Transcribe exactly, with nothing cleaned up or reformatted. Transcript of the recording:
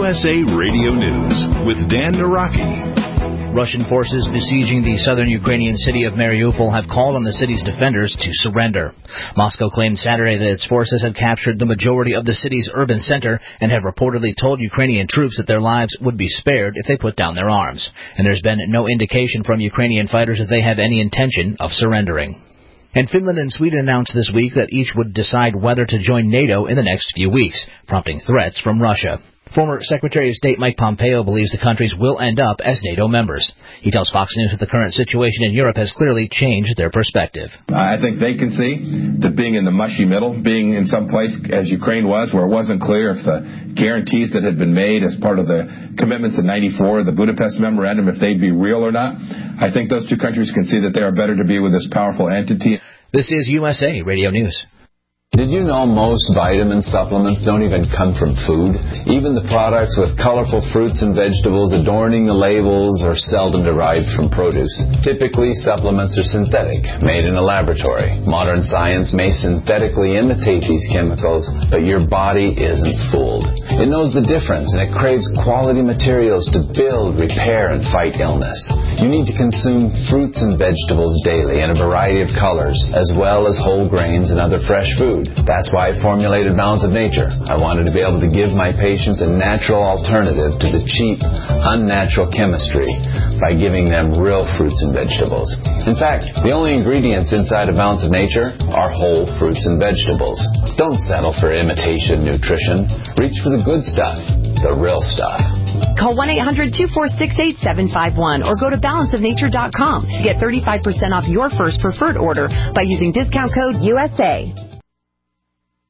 S A Radio News with Dan Naraki. Russian forces besieging the southern Ukrainian city of Mariupol have called on the city's defenders to surrender. Moscow claimed Saturday that its forces had captured the majority of the city's urban center and have reportedly told Ukrainian troops that their lives would be spared if they put down their arms. And there's been no indication from Ukrainian fighters that they have any intention of surrendering. And Finland and Sweden announced this week that each would decide whether to join NATO in the next few weeks, prompting threats from Russia. Former Secretary of State Mike Pompeo believes the countries will end up as NATO members. He tells Fox News that the current situation in Europe has clearly changed their perspective. I think they can see that being in the mushy middle, being in some place as Ukraine was, where it wasn't clear if the guarantees that had been made as part of the commitments in ninety-four, the Budapest Memorandum, if they'd be real or not. I think those two countries can see that they are better to be with this powerful entity. This is U S A Radio News. Did you know most vitamin supplements don't even come from food? Even the products with colorful fruits and vegetables adorning the labels are seldom derived from produce. Typically, supplements are synthetic, made in a laboratory. Modern science may synthetically imitate these chemicals, but your body isn't fooled. It knows the difference, and it craves quality materials to build, repair, and fight illness. You need to consume fruits and vegetables daily in a variety of colors, as well as whole grains and other fresh food. That's why I formulated Balance of Nature. I wanted to be able to give my patients a natural alternative to the cheap, unnatural chemistry by giving them real fruits and vegetables. In fact, the only ingredients inside of Balance of Nature are whole fruits and vegetables. Don't settle for imitation nutrition. Reach for the good stuff, the real stuff. Call one eight hundred two four six eight seven five one or go to balance of nature dot com to get thirty-five percent off your first preferred order by using discount code U S A.